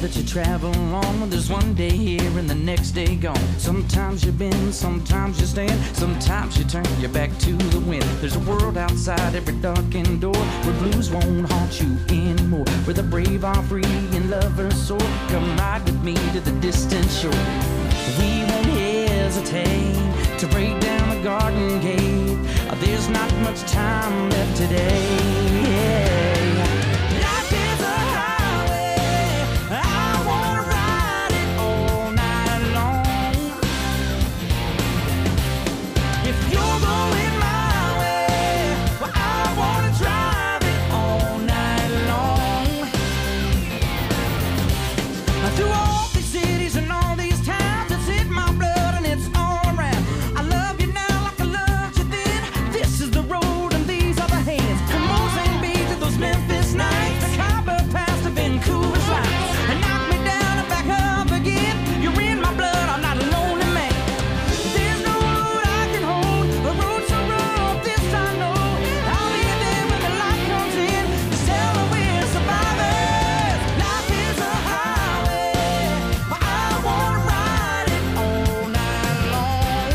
that you travel on. Well, there's one day here and the next day gone. Sometimes you bend, sometimes you stand, sometimes you turn your back to the wind. There's a world outside every darkened door where blues won't haunt you anymore, where the brave are free and lovers soar. Come ride with me to the distant shore. We won't hesitate to break down the garden gate. There's not much time left today. Life is a highway, I wanna ride it all night long. If you're going my way, well, I wanna drive it all night long. Through all these cities and all these towns, it's in my blood and it's all around. I love you now like I loved you then. This is the road and these are the hands. From Mozambique to those Memphis nights, the Copper Pass to Vancouver's lights. And knock me down and back up again. You're in my blood, I'm not a lonely man. There's no road I can hold, a road so rough, this I know. I'll be there when the light comes in. Just tell her we're survivors. Life is a highway, but I wanna ride it all night long.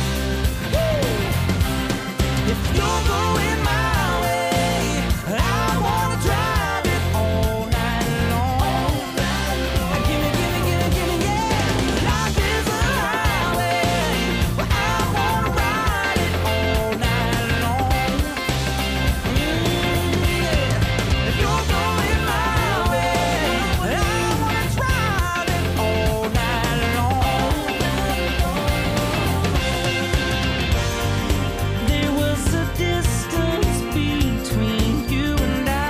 If you're going my way, I wanna drive it all night long. Gimme, yeah. Life is a highway, but I wanna ride it all night long. Yeah. If you're going my way, I wanna drive it all night long. There was a distance between you and I.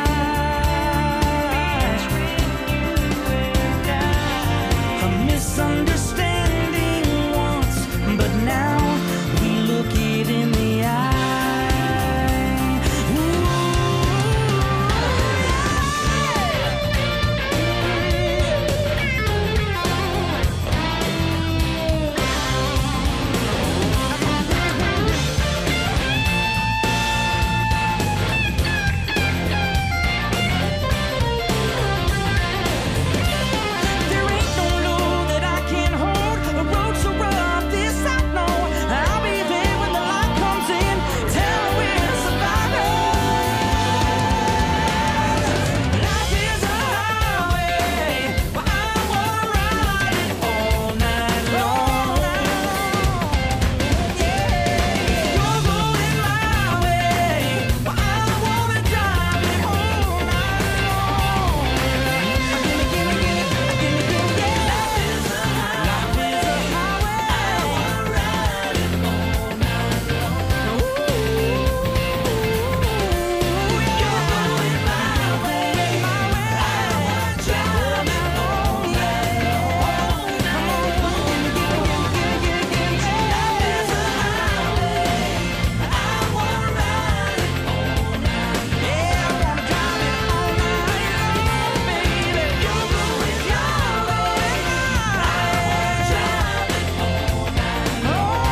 A misunderstanding once, but now we look it in the eye. There ain't no load that I can't hold. A road so rough, this I know. I'll be there when the light comes in. Tell her we're survivors. Life is a highway, but I wanna ride it all night long. Yeah. You're going my way, but I wanna drive it all night long. Gimme, yeah. Life is a highway, I wanna ride it all night long. You're going my way, I wanna drive it all night long. Life is a highway, I wanna ride it all night. Yeah, I wanna drive it all night long, baby. You're going your way, I wanna drive it all night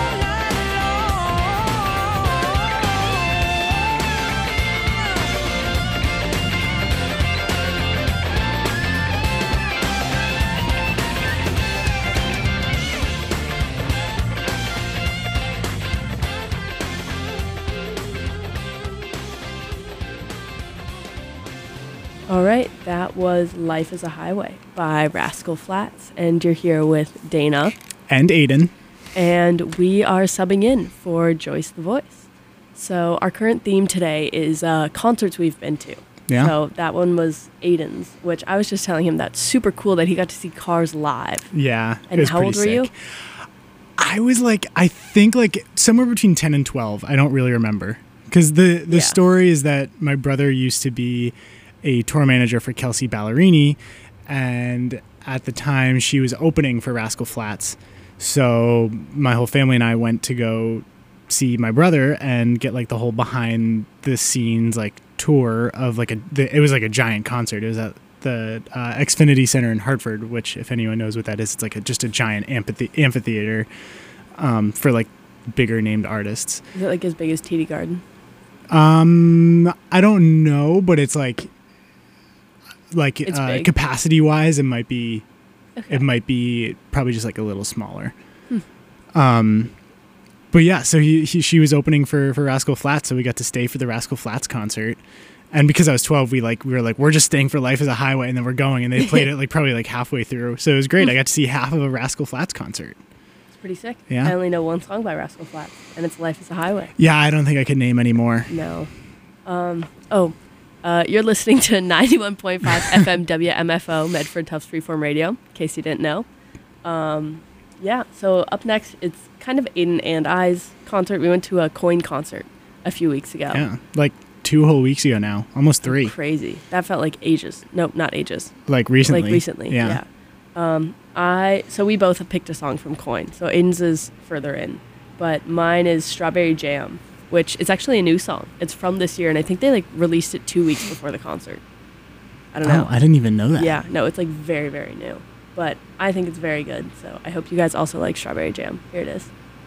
All right, that was Life is a Highway by Rascal Flatts. And you're here with Dana. And Aiden. And we are subbing in for Joyce the Voice. So our current theme today is concerts we've been to. Yeah. So that one was Aiden's, which I was just telling him that's super cool that he got to see Cars live. Yeah. And it was how old pretty were you? sick. I was like, I think like somewhere between 10 and 12. I don't really remember. Because the Yeah. story is that my brother used to be a tour manager for Kelsey Ballerini. And at the time, she was opening for Rascal Flatts. So my whole family and I went to go see my brother and get like the whole behind the scenes like tour of like it was like a giant concert. It was at the Xfinity Center in Hartford, which if anyone knows what that is, it's like just a giant amphitheater for like bigger named artists. Is it like as big as TD Garden? I don't know, but it's like like It's big. capacity wise, it might be Okay. it might be probably just like a little smaller. But yeah, so she was opening for Rascal Flatts, so we got to stay for the Rascal Flatts concert. And because I was 12, we were like, we're just staying for Life is a Highway, and then we're going. And they played it like probably like halfway through, so it was great. I got to see half of a Rascal Flatts concert. It's pretty sick. Yeah. I only know one song by Rascal Flatts, and it's "Life Is a Highway." Yeah, I don't think I could name any more. No. You're listening to 91.5 FM WMFO, Medford Tufts Freeform Radio, in case you didn't know. Yeah, so up next, it's kind of Aiden and I's concert. We went to a Coin concert a few weeks ago. Yeah, like 2 whole weeks ago now, almost 3. Crazy. That felt like ages. Nope, not ages. Like recently. Like recently, yeah. So we both have picked a song from Coin. So Aiden's is further in, but mine is Strawberry Jam, which is actually a new song. It's from this year, and I think they like released it 2 weeks before the concert. I don't know. Oh, I didn't even know that. Yeah, no, it's like very, very new. But I think it's very good. So I hope you guys also like Strawberry Jam. Here it is.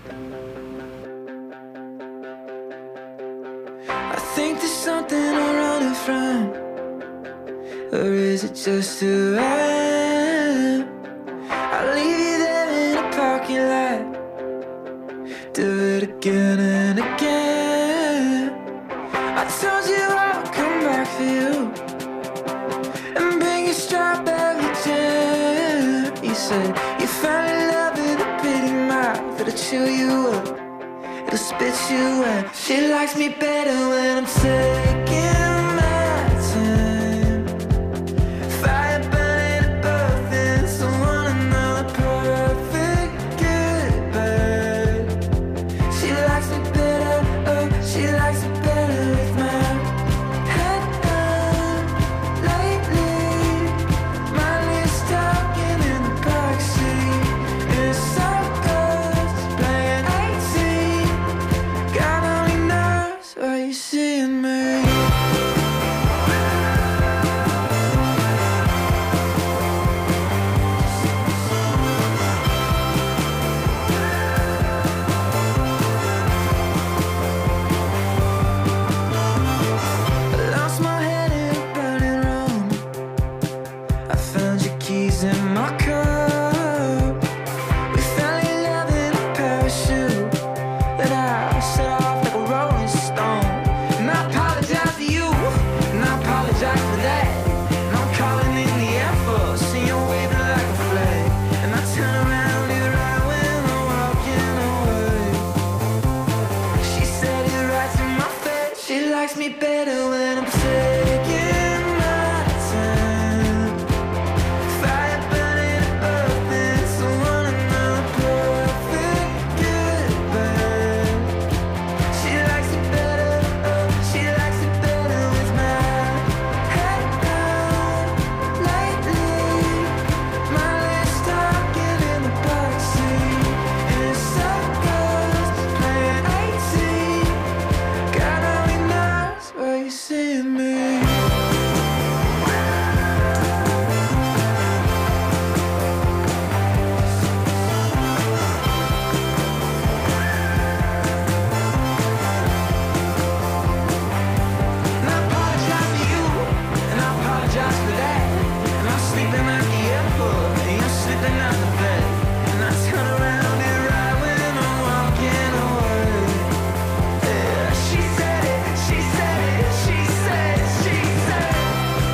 I think there's something I'm running from, or is it just who I am? I leave you there in a parking lot, do it again and again. I told you I would come back for you and bring you strawberry jam. You said you fell in love with a pretty mouth that'll chew you up, it'll spit you out. She likes me better when I'm taking my time. Fire burning above this, I want another perfect goodbye. She likes me better, oh, she likes me better with my head down. Lately, my lips talking in the backseat. It's so good, playing 18. God only knows what you see in me. I lost my head in a burning room. I found your keys in my car. We fell in love in a parachute that I set off like a rolling stone. And I apologize to you, and I apologize for that. And I'm calling in the Air Force, and you're waving like a flag. And I turn around and right when I'm walking away. She said it right to my face. She likes me better when I'm taking my time. Fire burning above this, I want another perfect goodbye. She likes it better, oh, she likes it better with my head down. Lately, my lips talking in the backseat. And it's so good, playing 18. God only knows what you see in me. And I apologize to you, and I apologize for that. And I'm sleeping at the airport, and you're slipping out the bed. And I turn around and right when I'm walking away. Yeah, she said it, she said it, she said it, she said it.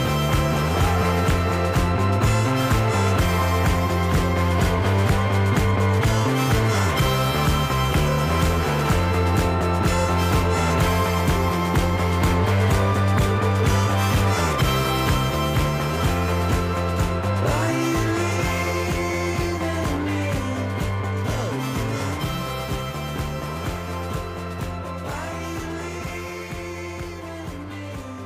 Why you leaving me? Why you leaving me?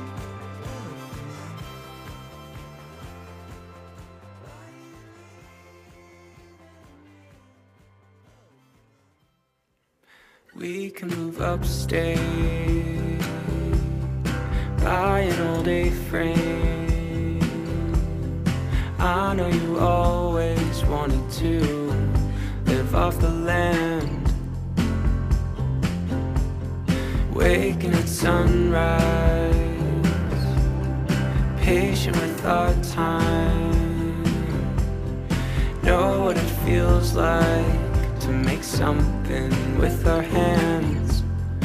We can move upstate, buy an old A-frame. I know you always wanted to live off the land, waking at sunrise, patient with our time. Know what it feels like to make something with our hands.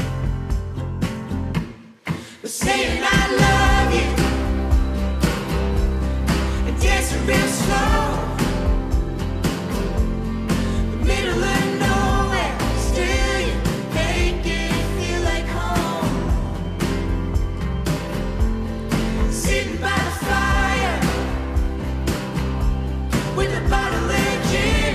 Saying I love you, and dancing real slow, the middle of nowhere, still you make it feel like home. Sitting by the fire, with a bottle of gin,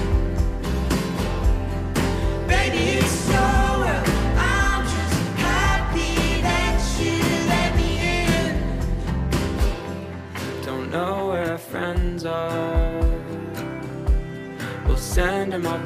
baby it's so real, I'm just happy that you let me in. Don't know where our friends are. We'll send them our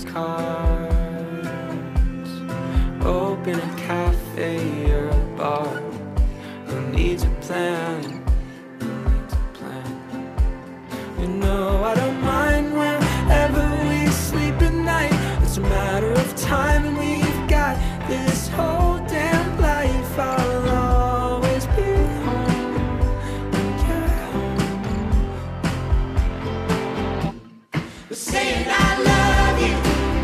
postcards. Open a cafe or a bar. Who needs a plan? Who needs a plan? You know I don't mind wherever we sleep at night. It's a matter of time and we've got this whole damn life. I'll always be home when you're home. Saying I love you,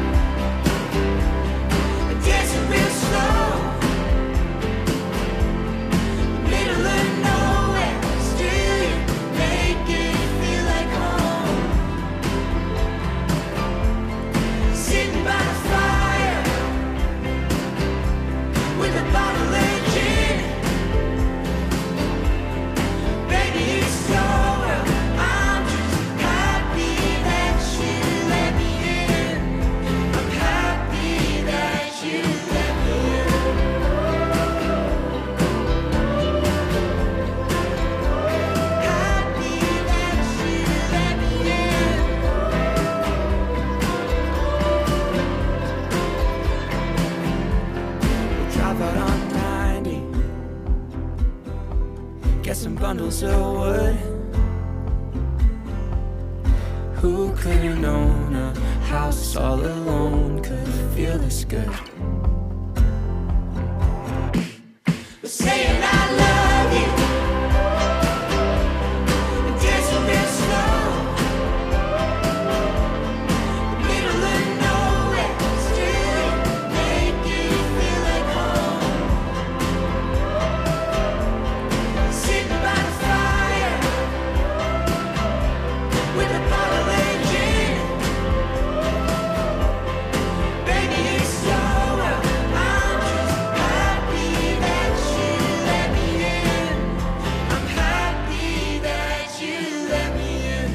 and dancing real slow, middle of nowhere, still you make it feel like home. Sitting by the fire, with a bottle of gin, baby it's so real, I'm just happy that you let me in. I'm happy that you let me in. Happy that you let me in. We'll drive out on 90, get some bundles of wood. Who could have known a house all alone could feel this good? Saying I love you, and dancing real slow, middle of nowhere, still you make it feel like home. Sitting by the fire, with a bottle of gin, baby it's so real, I'm just happy that you let me in. I'm happy that you let me in.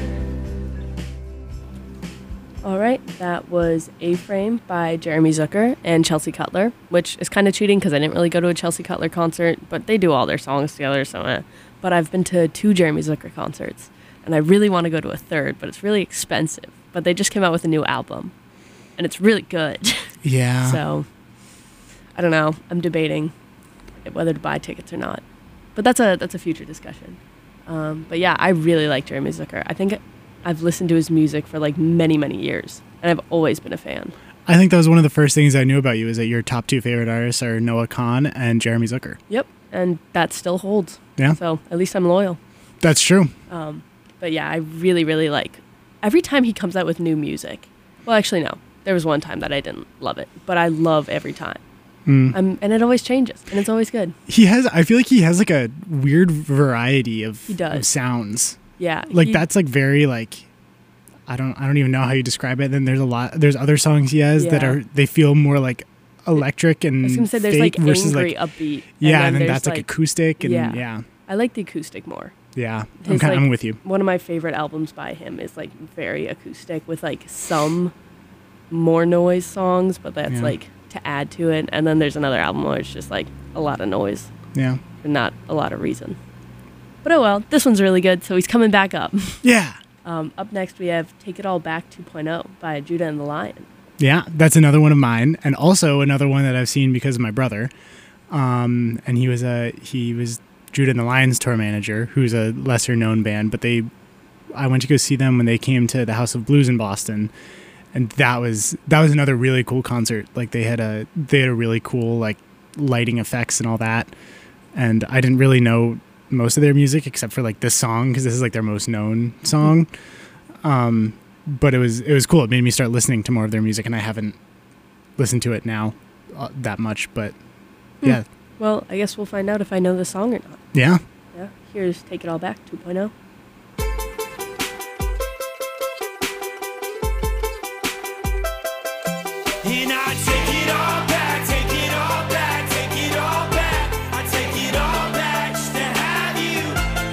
All right, that was A-Frame by Jeremy Zucker and Chelsea Cutler, which is kind of cheating because I didn't really go to a Chelsea Cutler concert, but they do all their songs together, so But I've been to 2 Jeremy Zucker concerts, and I really want to go to a third, but it's really expensive. But they just came out with a new album, and it's really good. Yeah. So, I don't know. I'm debating whether to buy tickets or not. But that's a future discussion. But yeah, I really like Jeremy Zucker. I think I've listened to his music for like many, many years, and I've always been a fan. I think that was one of the first things I knew about you is that your top 2 favorite artists are Noah Kahan and Jeremy Zucker. Yep, and that still holds. Yeah. So at least I'm loyal. That's true. But yeah, I really, really like every time he comes out with new music. Well, actually, no. There was one time that I didn't love it, but I love every time. And it always changes, and it's always good. I feel like he has like a weird variety of, He does. of sounds. Yeah. Like that's like very like, I don't even know how you describe it. Then there's other songs he has that Yeah. they feel more like electric and I was going to say there's fake like versus angry, like, upbeat. yeah, and then there's, that's like acoustic and yeah. I like the acoustic more. Yeah, His, I'm with you. One of my favorite albums by him is like very acoustic with like some more noise songs, but that's Yeah. like to add to it. And then there's another album where it's just like a lot of noise Yeah. for not a lot of reason. But oh well, this one's really good, so he's coming back up. Yeah. Up next we have Take It All Back 2.0 by Judah and the Lion. Yeah, that's another one of mine, and also another one that I've seen because of my brother. And he was Judah and the Lion's tour manager, who's a lesser known band, but I went to go see them when they came to the House of Blues in Boston, and that was another really cool concert. Like they had a really cool like lighting effects and all that, and I didn't really know most of their music except for like this song, because this is like their most known song. But it was cool. It made me start listening to more of their music, and I haven't listened to it now that much. But yeah, Well, I guess we'll find out if I know the song or not. yeah. Yeah. Here's Take It All Back 2.0. And I take it all back, take it all back, take it all back. I take it all back just to have you.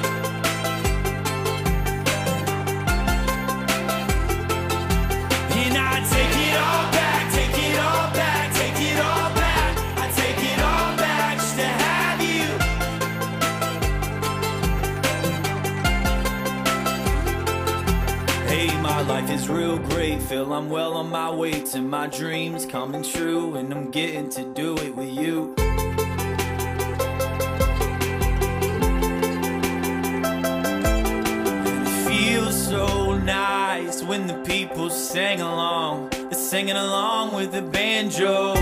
And I take it all back, take it all back, take it all back. I take it all back just to have you. Hey, my life is real great. Feel I'm well on my way to my dreams coming true, and I'm getting to do it with you. And it feels so nice when the people sing along. They're singing along with the banjo.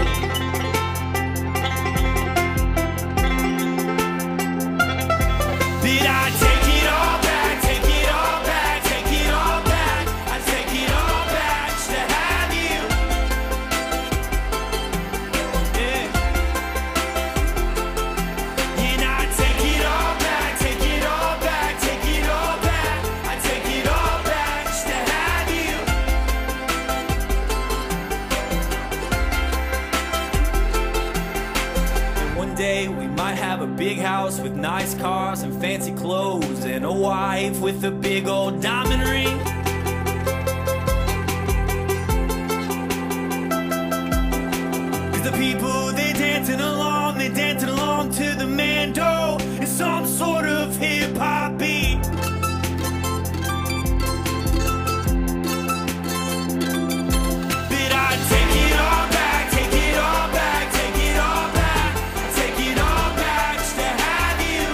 Did I take it all back, take it all back, take it all back? I take it all back just to have you. Yeah. And I take it all back, take it all back, take it all back. I take it all back just to have you. And one day we might have a big house with nice cars and fancy clothes, and a wife with a big old diamond ring. Cause the people, they dancing along to the mando in some sort of hip-hop beat. Did I take it all back, take it all back, take it all back? I take it all back just to have you.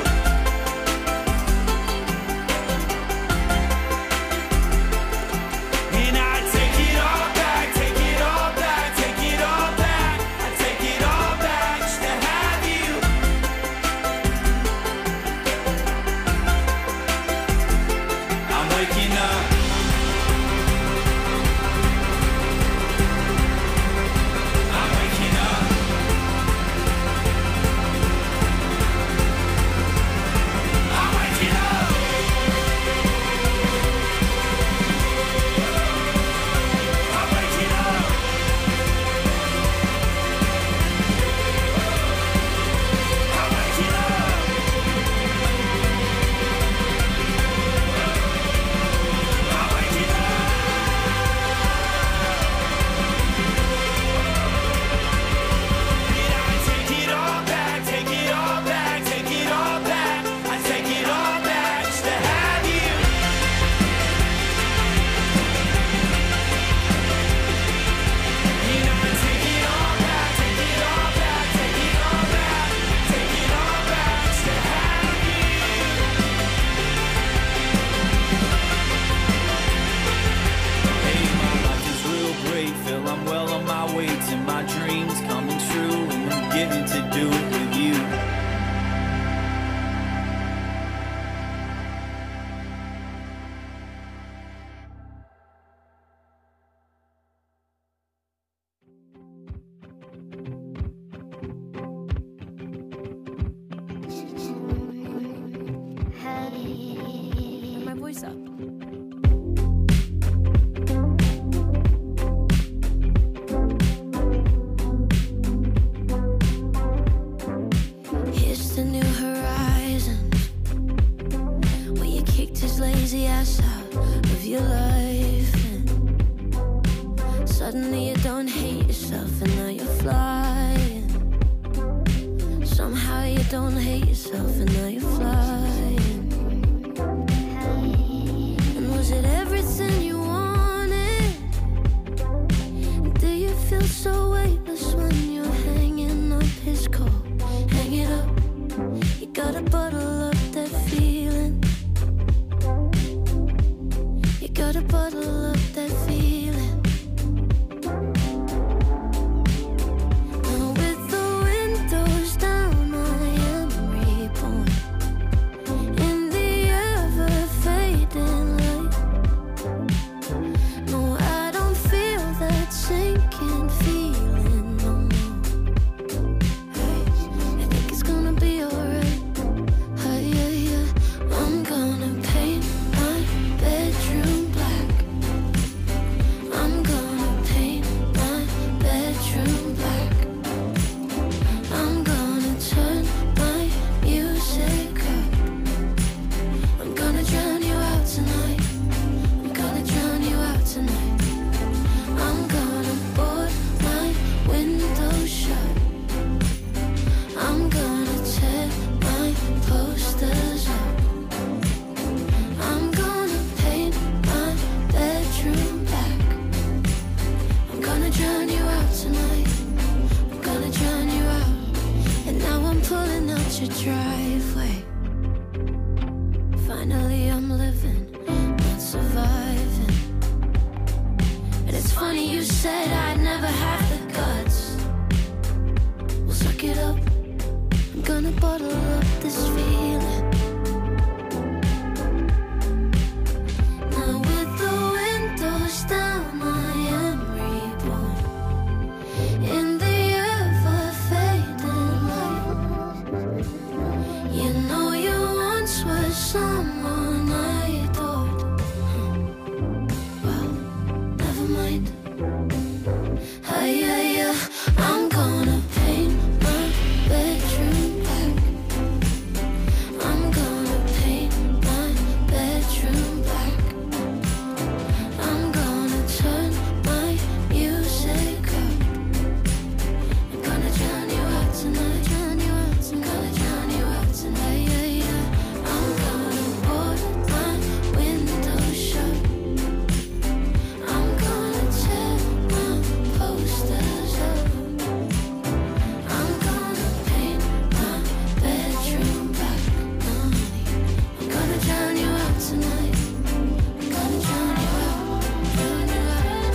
And I take it all back, take it all back, take it all back. I take it all back just to have you. I'm waking up. I'm waking up. I'm waking up. I'm waking up. I'm waking up. I'm waking up. Did I take it all back, take it all back, take it all back? I take it all back just to have you. And I take it all back, take it all back, take it all back, take it all back just to have you. Hey, my life is real great. Feel I'm well on my way to my dreams coming true, and I'm getting to do it with you. Turn my voice up. Here's the new horizon, where you kicked his lazy ass out of your life, and suddenly you don't hate yourself, and now you're flying. Somehow you don't hate yourself, and now you're flying. And was it everything you wanted? Do you feel so weightless when you're hanging up his coat? Hang it up, you gotta bottle up that feeling. You gotta bottle up that feeling. Now with the windows down, I am reborn. said I'd never have the guts. Well, suck it up. I'm gonna bottle up this feeling. Now with the windows down, I am reborn in the ever-fading light. You know you once were someone I adored. Well, never mind. Hey, I'm gonna paint my bedroom black. I'm gonna paint my bedroom black. I'm gonna turn my music up. I'm gonna drown you out tonight. Drown you out tonight. Gonna drown you out tonight. I'm gonna board my window shut. I'm gonna tear my posters up. I'm gonna paint my bedroom black. I'm gonna drown you out tonight. I'm gonna drown you out. Drown you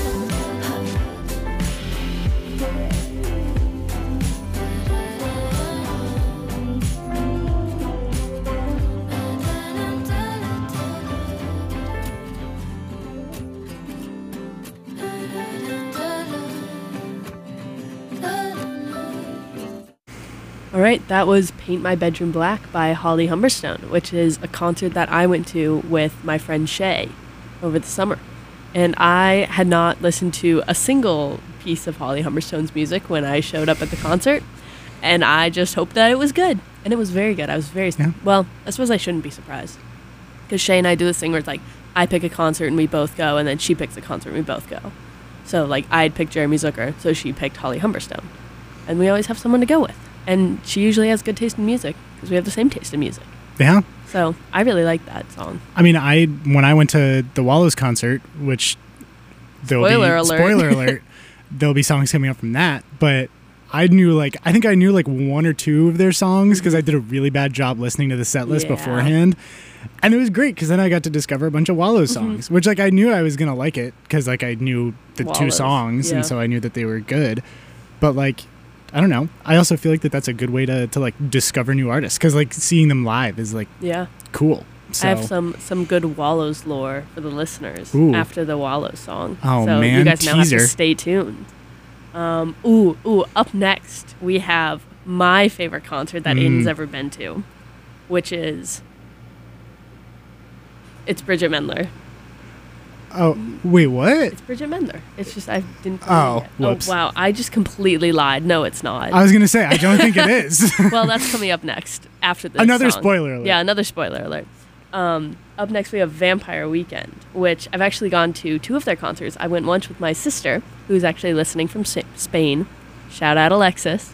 All right, that was Paint My Bedroom Black by Holly Humberstone, which is a concert that I went to with my friend Shay over the summer. And I had not listened to a single piece of Holly Humberstone's music when I showed up at the concert. And I just hoped that it was good. And it was very good. I was very, well, I suppose I shouldn't be surprised. Because Shay and I do this thing where it's like, I pick a concert and we both go, and then she picks a concert and we both go. So, like, I'd picked Jeremy Zucker, so she picked Holly Humberstone. And we always have someone to go with. And she usually has good taste in music, because we have the same taste in music. Yeah. So, I really like that song. I mean, when I went to the Wallows concert, which Spoiler alert, there'll be songs coming up from that, but I think I knew like one or two of their songs because I did a really bad job listening to the set list beforehand. And it was great because then I got to discover a bunch of Wallows songs, which like I knew I was going to like it because like I knew the two songs and so I knew that they were good. But like, I don't know. I also feel like that's a good way to like discover new artists because like seeing them live is like cool. So. I have some good Wallows lore for the listeners after the Wallows song. Oh, so man, you guys now have teaser. to stay tuned. Up next we have my favorite concert that Aiden's ever been to, which is Bridget Mendler. Oh, wait, what? It's Bridget Mendler. It's just I didn't. Whoops. Oh wow! I just completely lied. No, it's not. I was gonna say I don't think it is. Well, that's coming up next after this. Another song. spoiler alert. Yeah, another spoiler alert. Up next we have Vampire Weekend, which I've actually gone to 2 of their concerts. I went once with my sister, who's actually listening from Spain. Shout out Alexis.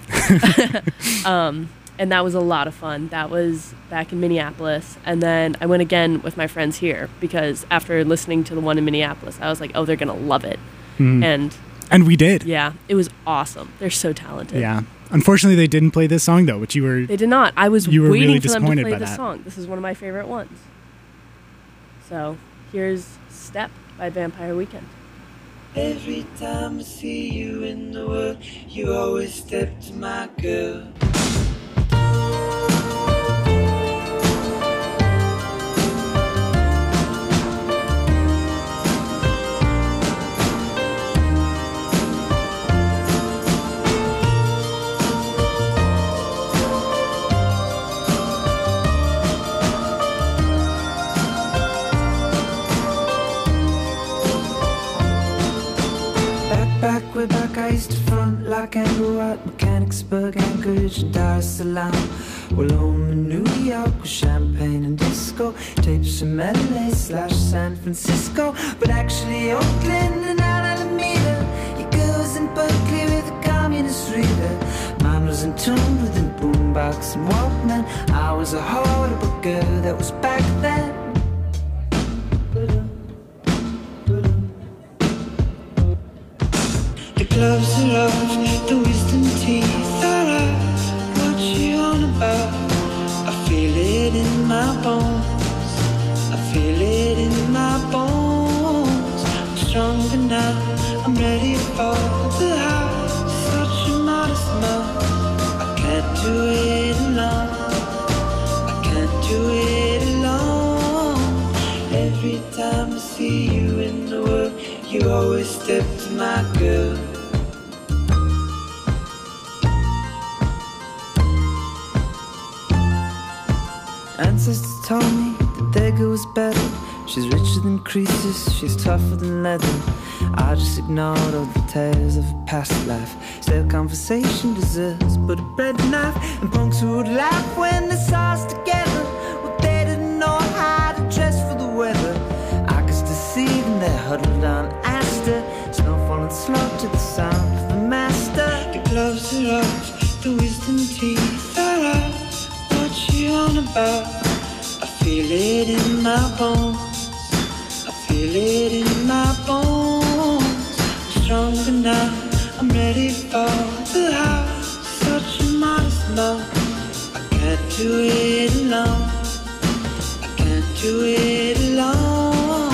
And that was a lot of fun. That was back in Minneapolis. And then I went again with my friends here because after listening to the one in Minneapolis, I was like, oh, they're going to love it. And we did. Yeah, it was awesome. They're so talented. Yeah. Unfortunately, they didn't play this song, though, which you were... They did not. I was waiting really for them to play by this that. song. This is one of my favorite ones. So here's Step by Vampire Weekend. Every time I see you in the world, you always step to my girl. Way back I used to front like Anglo at Mechanicsburg, Anchorage and Dar es Salaam. Well, home in New York with champagne and disco, tapes from LA/San Francisco, but actually Oakland and Alameda. Your girls in Berkeley with a communist reader. Mine was in tune with a boombox and Walkman. I was a horrible girl that was back then. Gloves of love, the wisdom teeth are out. What you on about? I feel it in my bones. I feel it in my bones. I'm stronger now, I'm ready for the house. Such a modest mom. I can't do it alone. I can't do it alone. Every time I see you in the world, you always step to my girl. Ancestors told me that their girl was better. She's richer than Croesus, she's tougher than leather. I just ignored all the tales of a past life. Still conversation deserves but a bread knife. And punks who would laugh when they saw us together. Well, they didn't know how to dress for the weather. I could still see them there huddled on Astor. Snow falling slow to the sound of the master. The gloves are off, the wisdom teeth are out. What you on about? I feel it in my bones. I feel it in my bones. I'm stronger now. I'm ready for the house. Such a modest mom. I can't do it alone. I can't do it alone.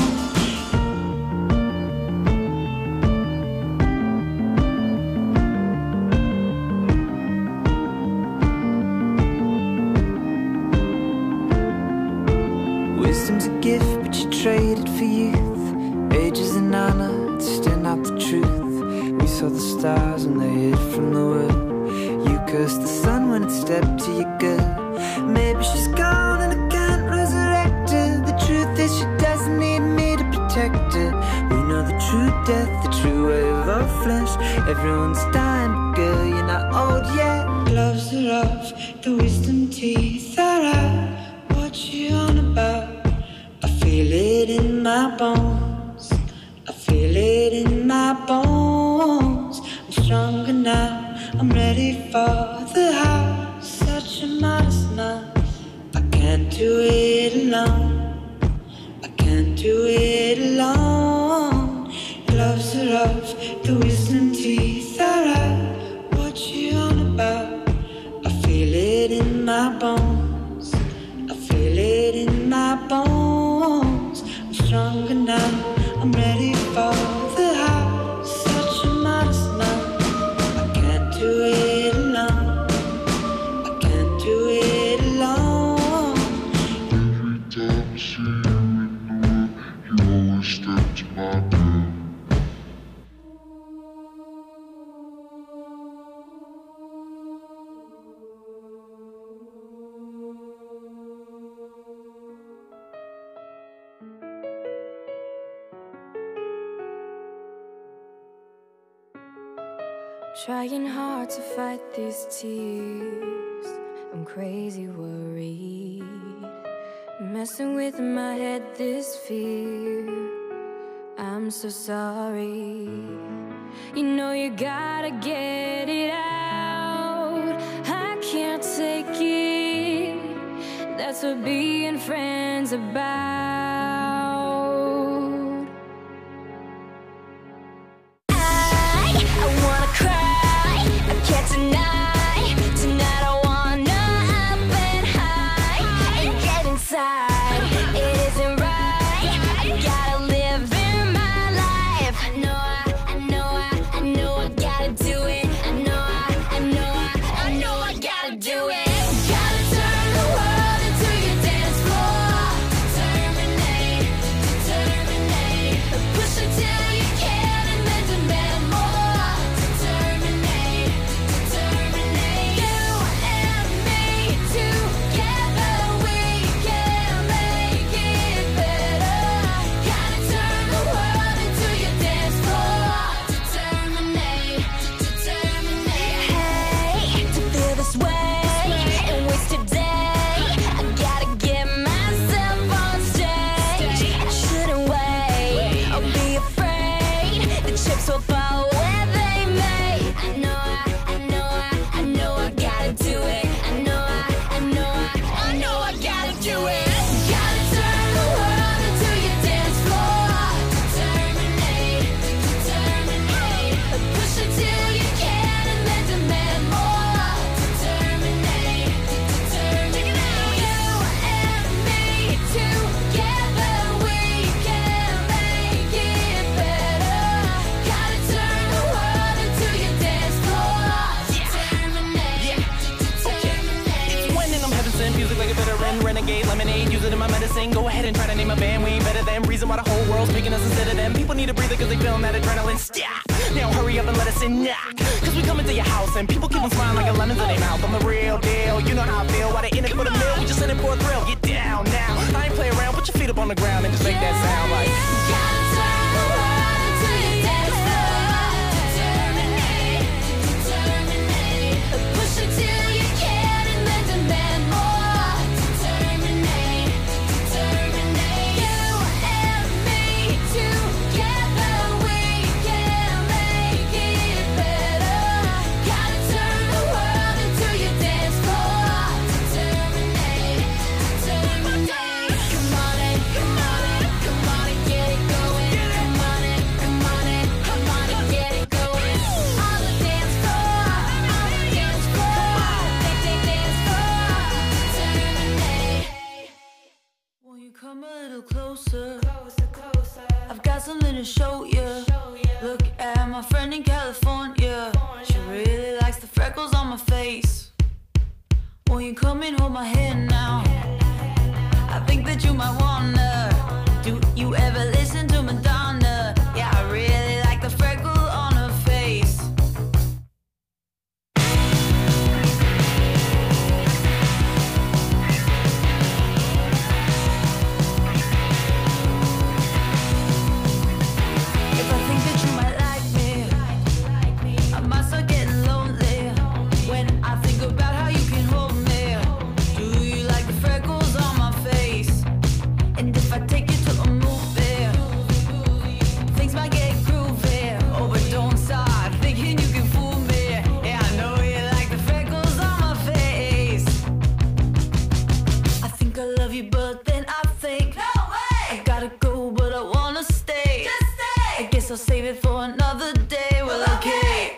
Wisdom's a gift, but you trade it for youth. Ages and honor, it's still not the truth. We saw the stars when they hid from the world. You cursed the sun when it stepped to your good. Maybe she's gone and I can't resurrect her. The truth is she doesn't need me to protect her. We know the true death, the true wave of flesh. Everyone's dying, but girl, you're not old yet. Gloves are off, the wisdom teeth are out. What you on about? I feel it in my bones. I feel it in my bones. I'm stronger now. I'm ready for the house. Such a modest mom. I can't do it alone. I can't do it alone. Gloves are off, the wisdom teeth are out. What you on about? I feel it in my bones. I feel it in my bones. I'm stronger now. I'm ready for the house. Such a modest mom. I can't do it alone. I can't do it alone. Every time I see you in the world, you always step to my door. Trying hard to fight these tears. I'm crazy worried. Messing with my head this fear. I'm so sorry. You know you gotta get it out. I can't take it. That's what being friends about. I wanna cry. I can't deny. Tonight I wanna up and high and get inside. It isn't right. I gotta live in my life. I know I gotta do it. I know I gotta do it. Gotta turn the world into your dance floor. Determined sing, go ahead and try to name a band. We ain't better than. Reason why the whole world's picking us instead of them. People need a breather cause they feeling that adrenaline. Stop. Now hurry up and let us in, knock. Cause we come into your house and people keep on smiling like a lemons in their mouth. I'm the real deal, you know how I feel. Why they in it for the meal, we just in it for a thrill. Get down now, I ain't play around, put your feet up on the ground and just make that sound like. Come a little closer. I've got something to show you. Look at my friend in California. She really likes the freckles on my face. Won't you come and hold my hand now? I think that you might wanna. Do you ever listen to Madonna? Yeah, I really like the freckle on her face. I'll save it for another day. Well, okay.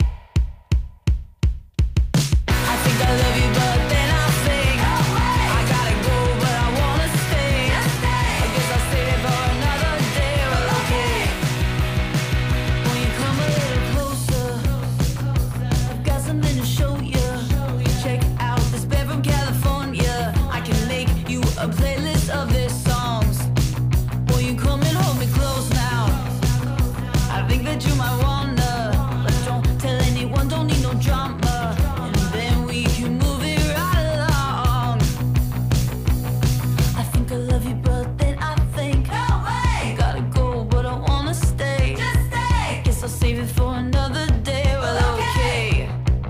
I think I love you, but then I'll think I gotta go, but I wanna stay. I guess I'll save it for another day. Well, okay. When you come a little closer, I've got something to show you. Check out this band from California. I can make you a playlist of their songs. Will you come and hold me close now? I think that you might wanna, but don't tell anyone, don't need no drama. And then we can move it right along. I think I love you, but then I think I gotta go, but I wanna stay. I guess I'll save it for another day. Well, okay.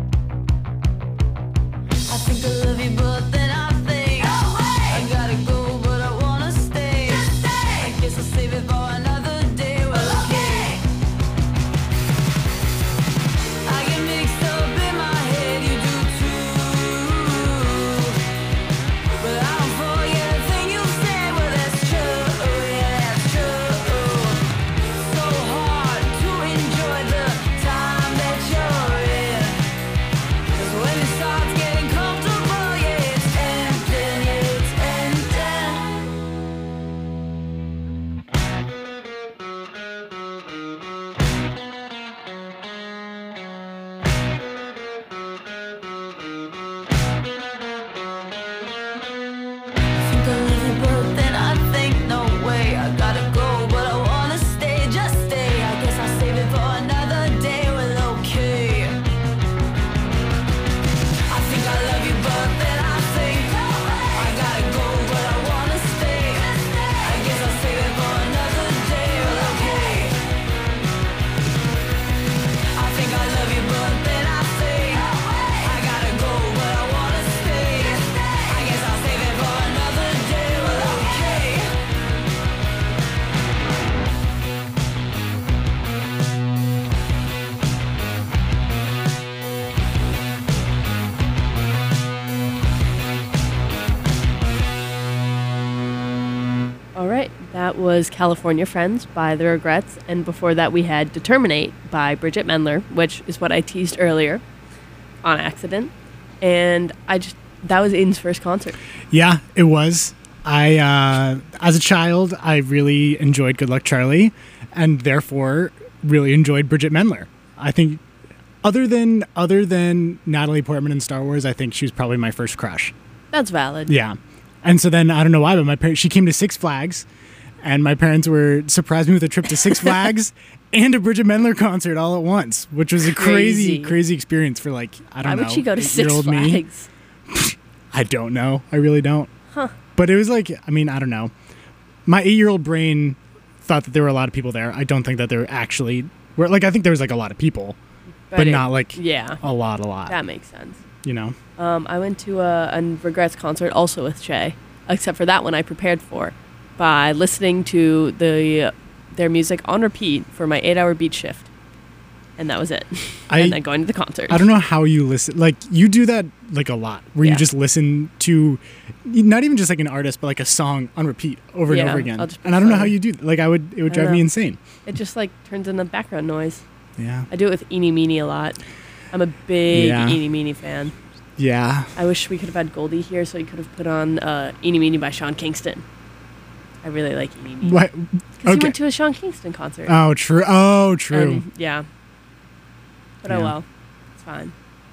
I think I love you, but then I think I gotta go, but I wanna stay. I guess I'll save it for another day. Well, okay. I get mixed up in my head, you do too. But I don't forget a thing you said. Well, that's true, yeah, that's true. So hard to enjoy the time that you're in. 'Cause when it starts getting comfortable, yeah, it's ending, yeah, it's ending. I think I love you, but then I think no way. I gotta go, but I wanna stay. Just stay. I guess I'll save it for another day. Well, okay. I think I love you, but then I think I gotta go, but I wanna stay. I guess I'll save it for another day. Well, okay. I think I love you, but then I think I gotta go, but I wanna stay. I guess I'll save it for another day. Well, okay. All right, that was California Friends by The Regrets, and before that we had Determinate by Bridget Mendler, which is what I teased earlier on accident, and that was Aiden's first concert. Yeah, it was. As a child, I really enjoyed Good Luck Charlie, and therefore really enjoyed Bridget Mendler. I think, other than Natalie Portman in Star Wars, I think she was probably my first crush. That's valid. Yeah. And so then I don't know why, but my parents, she came to Six Flags, and my parents were surprised me with a trip to Six Flags and a Bridget Mendler concert all at once, which was a crazy experience for like, I don't know. Why would she go to Six 8-year-old me. Flags? I don't know. I really don't. Huh. But it was like, I mean, I don't know. My 8-year-old brain thought that there were a lot of people there. I don't think that there actually were. Like, I think there was like a lot of people, but not like a lot. That makes sense. You know? I went to a Regrets concert also with Shay, except for that one I prepared for by listening to their music on repeat for my 8-hour beat shift. And that was it. And then going to the concert. I don't know how you listen. Like, you do that like a lot, where you just listen to not even just like an artist, but like a song on repeat over and over again. And I don't know how you do that. Like, it would drive me insane. It just like turns into background noise. Yeah. I do it with Eenie Meenie a lot. I'm a big Eenie Meenie fan. Yeah. I wish we could have had Goldie here so he could have put on Eenie Meenie by Sean Kingston. I really like Eenie Meenie. What? Because he went to a Sean Kingston concert. Oh, true. Oh, true. Yeah. But oh well. It's fine.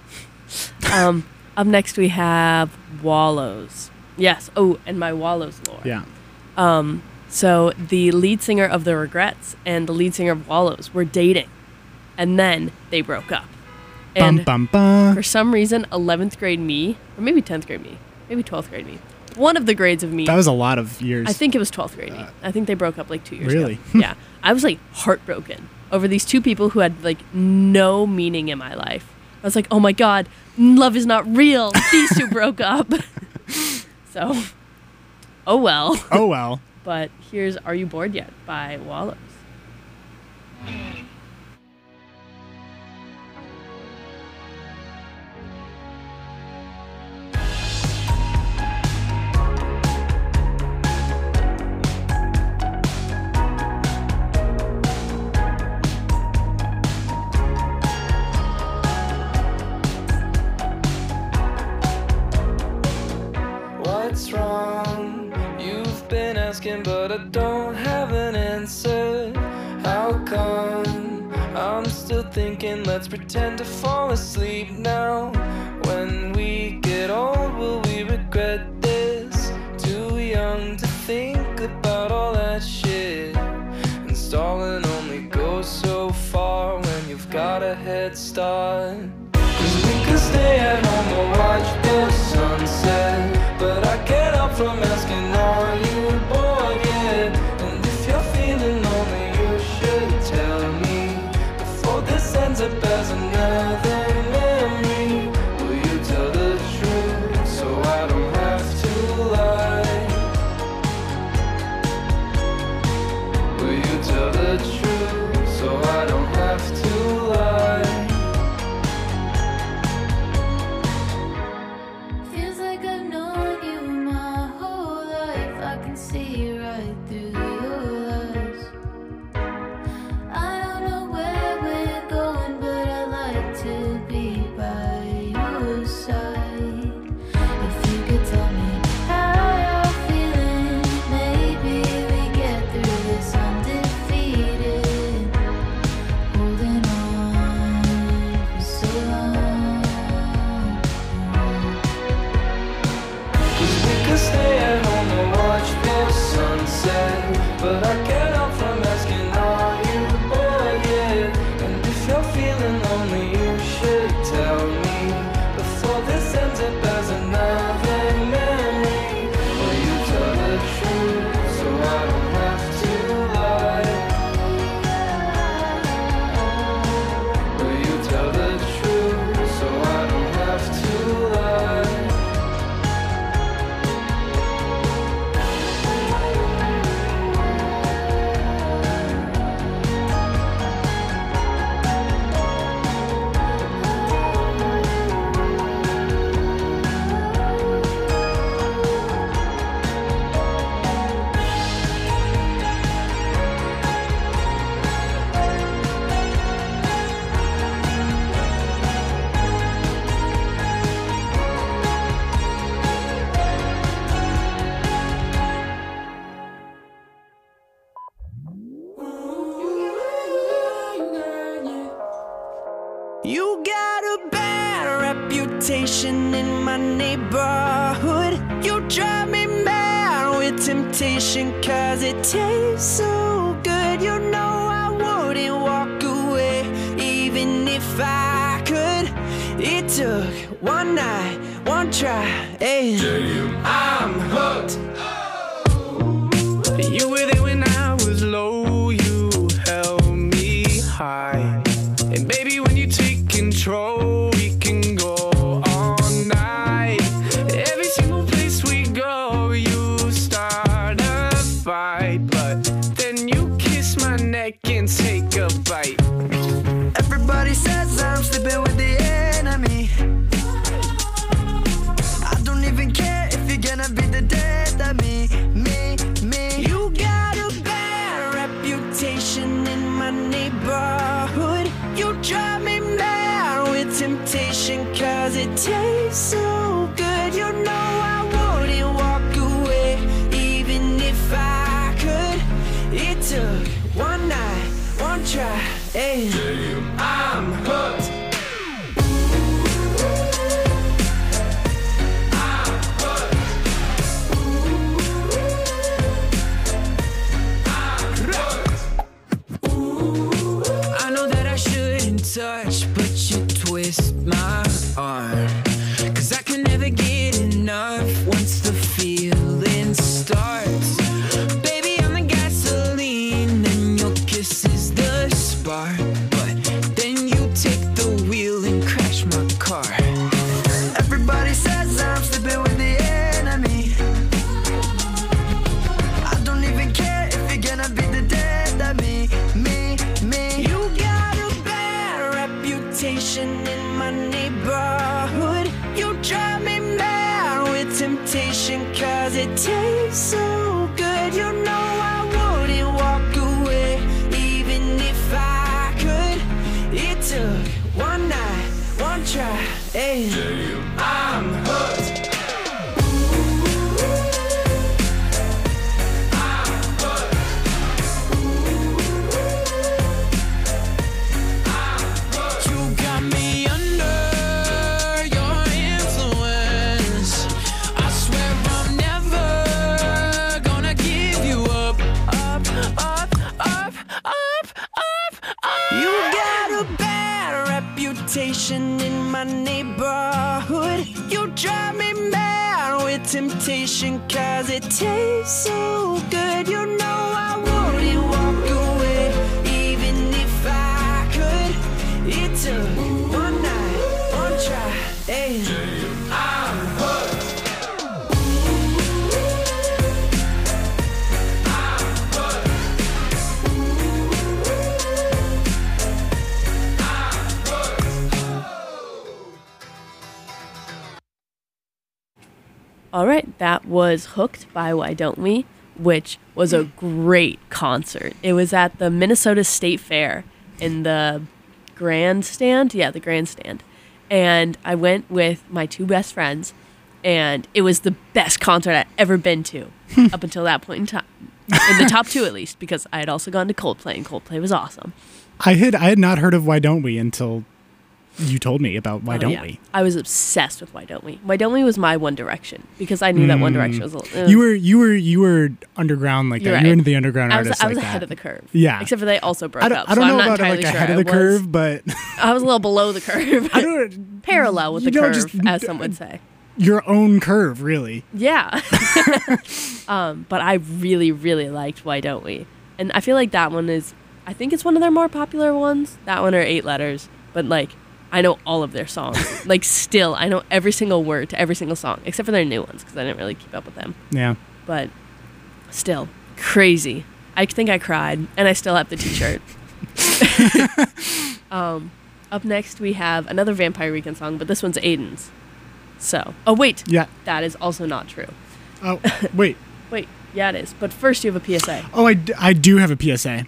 Up next we have Wallows. Yes. Oh, and my Wallows lore. Yeah. So the lead singer of The Regrets and the lead singer of Wallows were dating. And then they broke up. And for some reason, 11th grade me, or maybe 10th grade me, maybe 12th grade me, one of the grades of me. That was a lot of years. I think it was 12th grade me. I think they broke up like 2 years ago. Really? Yeah. I was like heartbroken over these two people who had like no meaning in my life. I was like, oh my God, love is not real. These two broke up. So, oh well. Oh well. But here's Are You Bored Yet by Wallows. What's wrong? You've been asking, but I don't have an answer. How come? I'm still thinking, let's pretend to fall asleep now. When we get old, will we regret this? Too young to think about all that shit. And stalling only goes so far when you've got a head start. 'Cause we could stay at home or watch the sunset. But I can't help from asking, are you bored yet? And if you're feeling lonely, you should tell me before this ends up as another memory. Will you tell the truth so I don't have to lie? Will you tell the truth so I don't have to lie? Feels like I've known you my whole life. I can see right through your eyes. I don't know where we're going, but I like to be by your side. If you could tell me how you're feeling, maybe we get through this undefeated. Holding on for so long. 'Cause we could stay at home and watch the sunset. But I can't help from asking, are you bored yet? And if you're feeling lonely, you should tell me before this ends up as another memory. Will you tell the truth so I don't have to lie? Will you tell the truth so I don't have to lie? You got a bad reputation in my neighborhood. You drive me mad. reputation, cause it tastes so good. You know I wouldn't walk away, even if I could. It took one night, one try, and I'm hooked. You were there when I was low, you held me high. And baby, when you take control, we can go all night. Every single place we go, you start a fight, but then you kiss my neck and take a bite. Everybody says I'm sleeping with the enemy. I don't even care if you're gonna be the death of me. You got a bad reputation in my neighborhood. You drive me mad with temptation, cause it tastes so good. You know I wouldn't walk away, even if I could. It took one night, one try, and I'm hooked. I know that I shouldn't touch, but you twist my arm. Cause I can never get enough once the feeling starts. Baby, I'm the gasoline and your kiss is the spark. But then you take the wheel and crash my car. Everybody says I'm sleeping with the enemy. I don't even care if you're gonna be the death of me. You got a bad reputation in my neighborhood. You drive me mad with temptation, cause it tastes so good. You know I wouldn't walk away, even if I could. It took one night, one try, and I'm hooked. You got me under your influence. I swear I'm never gonna give you up. You got a bad reputation in my neighborhood. You drive me mad with temptation, cause it tastes so good. You know I wouldn't walk away, even if I could. It took one night, one try, and I'm hooked. All right, that was Hooked by Why Don't We, which was a great concert. It was at the Minnesota State Fair in the grandstand. Yeah, the grandstand. And I went with my two best friends, and it was the best concert I'd ever been to up until that point in time. In the top two, at least, because I had also gone to Coldplay, and Coldplay was awesome. I had not heard of Why Don't We until you told me about Why Don't We. I was obsessed with Why Don't We. Why Don't We was my One Direction, because I knew that One Direction was a little... You were underground like You're that. right. You were into the underground I artists was like ahead that. of the curve. Yeah. Except for they also broke up. I don't so know I'm not about entirely like sure. ahead of the curve, but I was a little below the curve. I don't Parallel with the you know, curve, just- as some would say. your own curve, really. Yeah. But I really, really liked Why Don't We? And I feel like that one is, I think it's one of their more popular ones. That one or 8 Letters. But like, I know all of their songs. Like still, I know every single word to every single song, except for their new ones, because I didn't really keep up with them. Yeah. But still, crazy. I think I cried, and I still have the t-shirt. Up next, we have another Vampire Weekend song, but this one's Aiden's. So, oh wait, Yeah. that is also not true. Oh, wait. Wait, yeah, it is. But first, you have a PSA. Oh, I do have a PSA.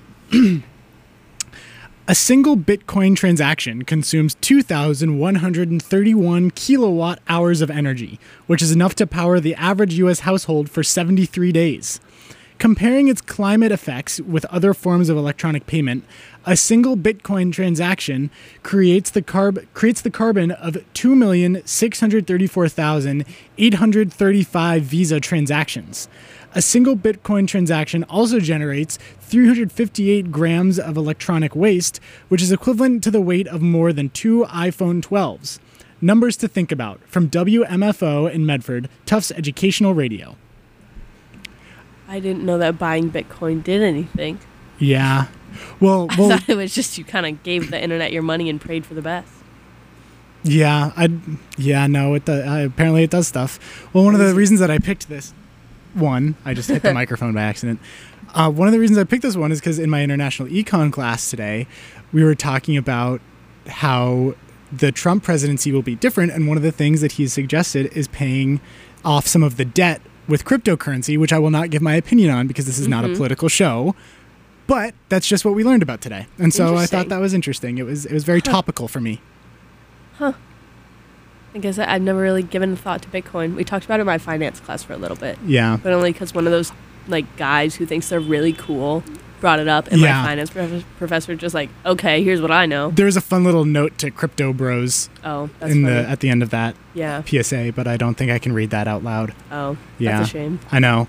A single Bitcoin transaction consumes 2,131 kilowatt hours of energy, which is enough to power the average U.S. household for 73 days. Comparing its climate effects with other forms of electronic payment, a single Bitcoin transaction creates the carbon of 2,634,835 Visa transactions. A single Bitcoin transaction also generates 358 grams of electronic waste, which is equivalent to the weight of more than 2 iPhone 12s. Numbers to think about from WMFO in Medford, Tufts Educational Radio. I didn't know that buying Bitcoin did anything. Yeah. Well, I thought it was just you kind of gave the internet your money and prayed for the best. yeah, no, it does, apparently it does stuff. Well, one of the reasons that I picked this one, I just hit the microphone by accident. One of the reasons I picked this one is because in my international econ class today, we were talking about how the Trump presidency will be different, and one of the things that he's suggested is paying off some of the debt with cryptocurrency, which I will not give my opinion on because this is not a political show. But that's just what we learned about today, and so I thought that was interesting. It was very topical for me. Huh. I guess I've never really given a thought to Bitcoin. We talked about it in my finance class for a little bit. Yeah. But only because one of those like guys who thinks they're really cool brought it up, and my finance professor just like, okay, here's what I know. There's a fun little note to Crypto Bros. Oh, that's in funny. at the end of that PSA, but I don't think I can read that out loud. Oh, yeah, that's a shame. I know.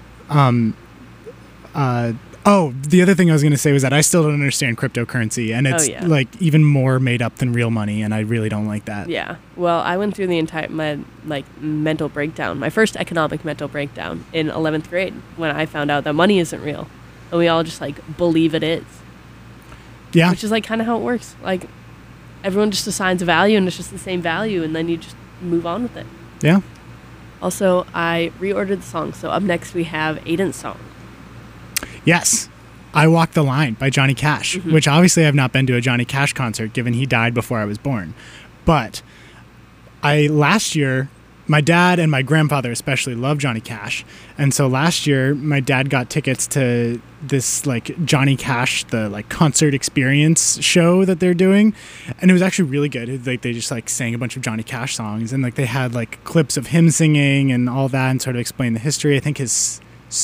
The other thing I was going to say was that I still don't understand cryptocurrency, and it's like even more made up than real money, and I really don't like that. Yeah. Well, I went through the entire mental breakdown, my first economic mental breakdown in 11th grade when I found out that money isn't real, and we all just like believe it is. Yeah. Which is like kind of how it works. Like everyone just assigns a value, and it's just the same value, and then you just move on with it. Yeah. Also, I reordered the song, so up next we have Aiden's song. Yes. I Walk the Line by Johnny Cash, which obviously I've not been to a Johnny Cash concert given he died before I was born. But last year, my dad and my grandfather especially love Johnny Cash. And so last year, my dad got tickets to this like Johnny Cash, the like concert experience show that they're doing. And it was actually really good. Like they just like sang a bunch of Johnny Cash songs, and like they had like clips of him singing and all that, and sort of explained the history. I think his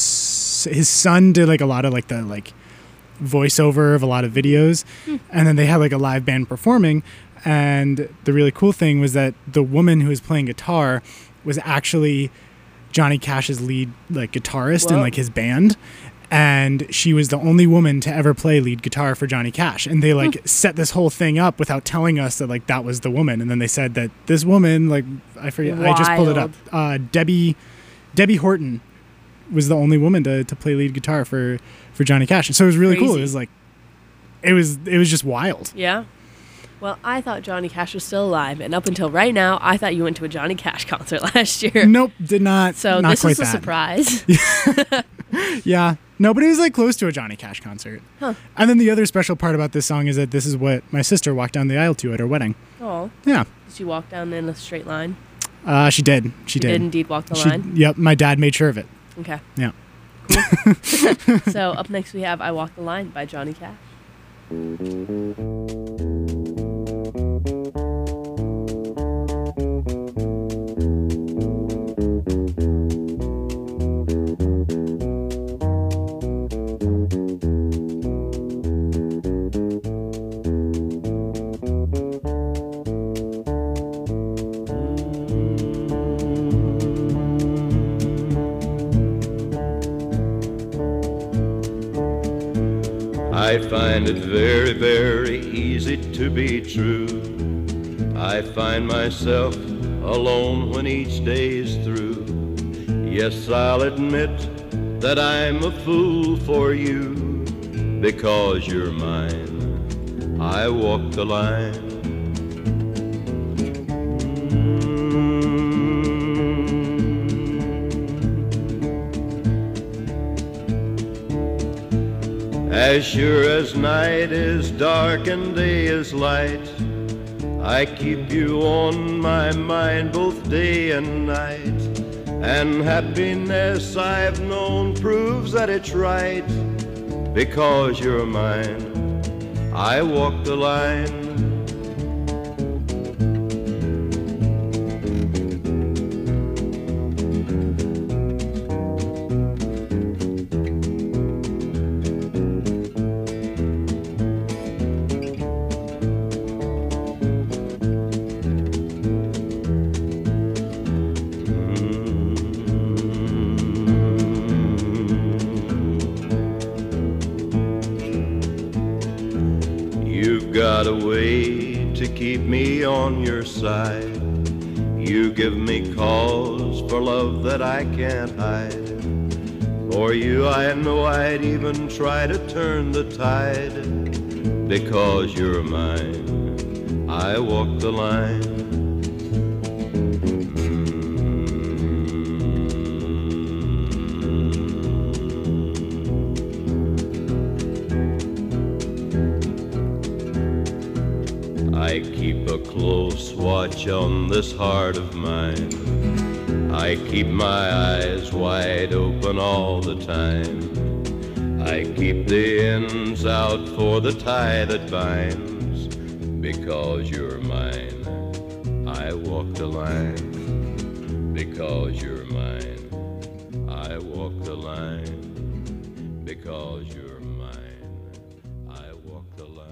son did like a lot of like the like voiceover of a lot of videos, and then they had like a live band performing. And the really cool thing was that the woman who was playing guitar was actually Johnny Cash's lead like guitarist in like his band, and she was the only woman to ever play lead guitar for Johnny Cash. And they like set this whole thing up without telling us that like that was the woman. And then they said that this woman, like I forget, I just pulled it up, Debbie Horton was the only woman to play lead guitar for Johnny Cash. And so it was really cool. It was like, it was just wild. Yeah. Well, I thought Johnny Cash was still alive, and up until right now, I thought you went to a Johnny Cash concert last year. Nope, did not. So not this quite is a surprise. Yeah. No, but it was like close to a Johnny Cash concert. Huh. And then the other special part about this song is that this is what my sister walked down the aisle to at her wedding. Oh. Yeah. Did she walk down in a straight line? She did. She did indeed walk the line? Yep, my dad made sure of it. Okay. Yeah. Cool. So up next we have I Walk the Line by Johnny Cash. I find it very, very easy to be true. I find myself alone when each day's through. Yes, I'll admit that I'm a fool for you. Because you're mine, I walk the line. As sure as night is dark and day is light, I keep you on my mind both day and night. And happiness I've known proves that it's right. Because you're mine, I walk the line. the way to keep me on your side. You give me cause for love that I can't hide. For you I know I'd even try to turn the tide. Because you're mine, I walk the line. I keep a close watch on this heart of mine. I keep my eyes wide open all the time. I keep the ends out for the tie that binds. Because you're mine, I walk the line. Because you're mine, I walk the line. Because you're mine, I walk the line.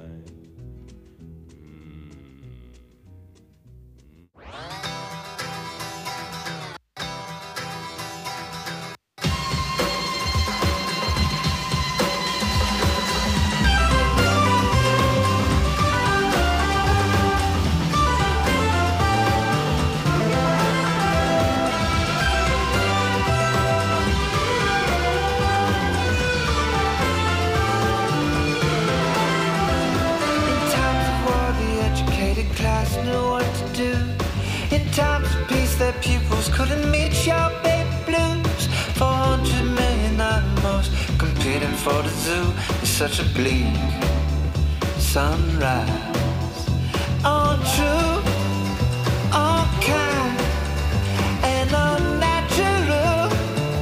Pupils couldn't meet your baby blues. 400 million animals competing for the zoo. It's such a bleak sunrise. All true, all kind, and unnatural.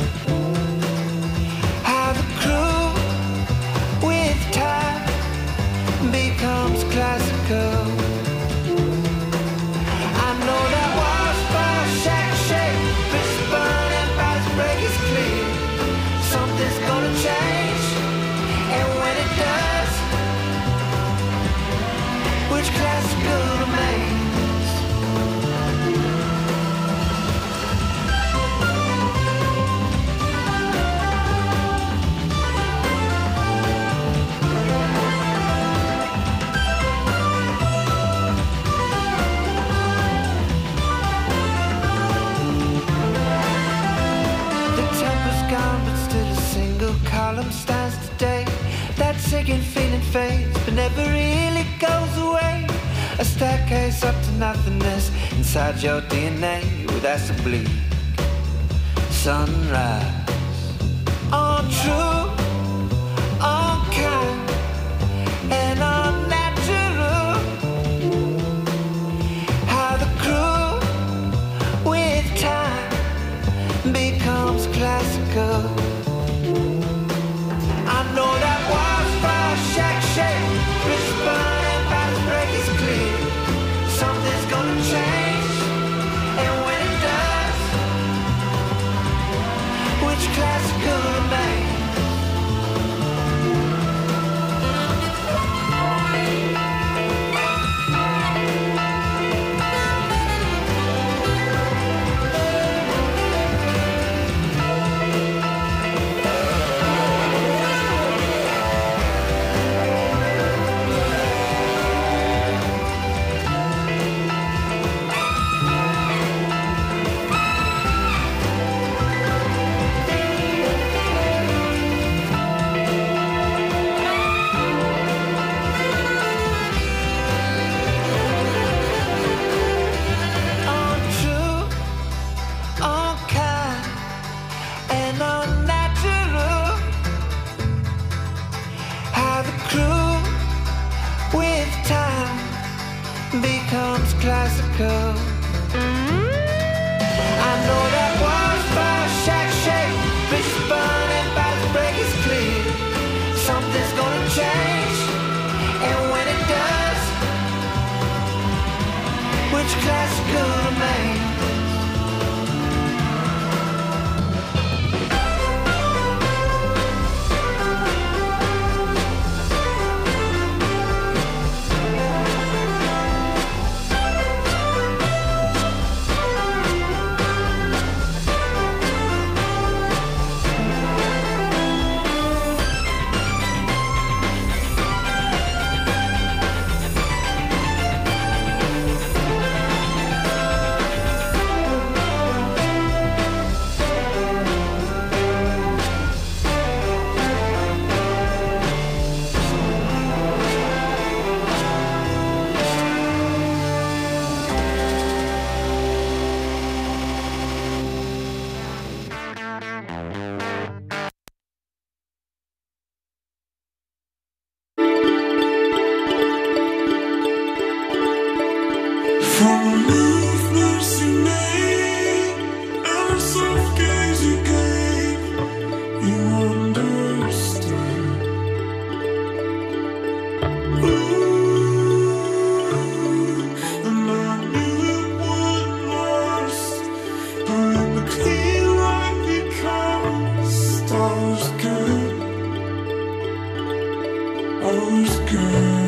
How the crew with time becomes classical. I know that shack shape, bridges burn and bodies break, it's clear. Something's gonna change, and when it does, which classical remains? Column stands today. That sinking feeling fades, but never really goes away. A staircase up to nothingness inside your DNA. Well, that's a bleak sunrise. All true, all kind, and all natural. How the crew with time becomes classical. I know that wildfire shack shape, bridges burn and bodies break, it's clear. Something's gonna change, and when it does, which classical remains? Becomes classical. I know that wildfire shack shape, bridges burn and bodies break, it's clear. Something's gonna change, and when it does, which classical remains? always good.